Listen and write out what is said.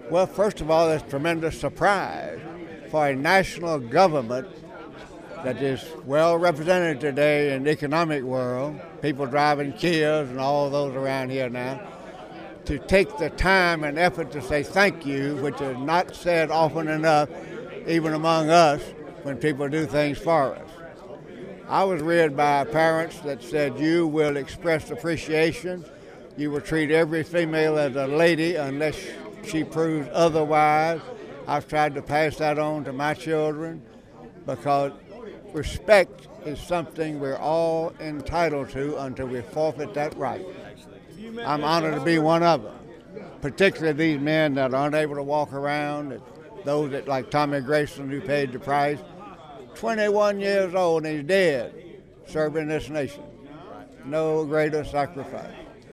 Well, first of all, it's a tremendous surprise for a national government that is well represented today in the economic world, people driving Kias and all those around here now, to take the time and effort to say thank you, which is not said often enough, even among us, when people do things for us. I was reared by parents that said you will express appreciation, you will treat every female as a lady unless she proves otherwise. I've tried to pass that on to my children because respect is something we're all entitled to until we forfeit that right. I'm honored to be one of them, particularly these men that aren't able to walk around, those that like Tommy Grayson who paid the price, 21 years old and he's dead, serving this nation. No greater sacrifice.